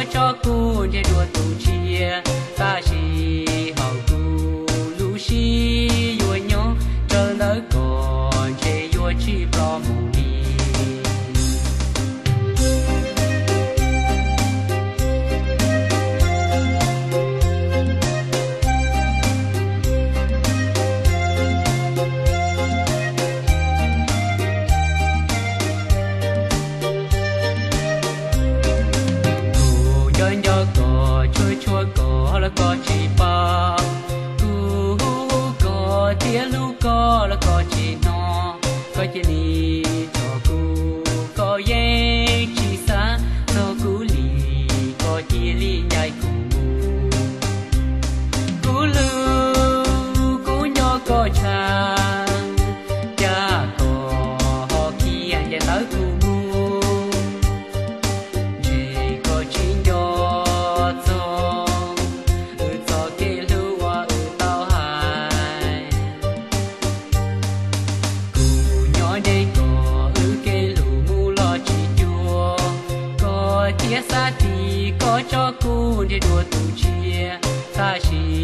cho cu để đùa tụ chia ta chỉ hậu cu lu xí yêu nhau chờ lỡ còn che yêu chỉ pro mù đi có chỉ ba cu có tia lu có là có chỉ nó có chỉ li cho cu có ye chỉ xa cho cu li có chỉ li nhai cu lu nhỏ có cha cha có họ kia ya nói cu cho cu để đùa tụ chia ta chỉ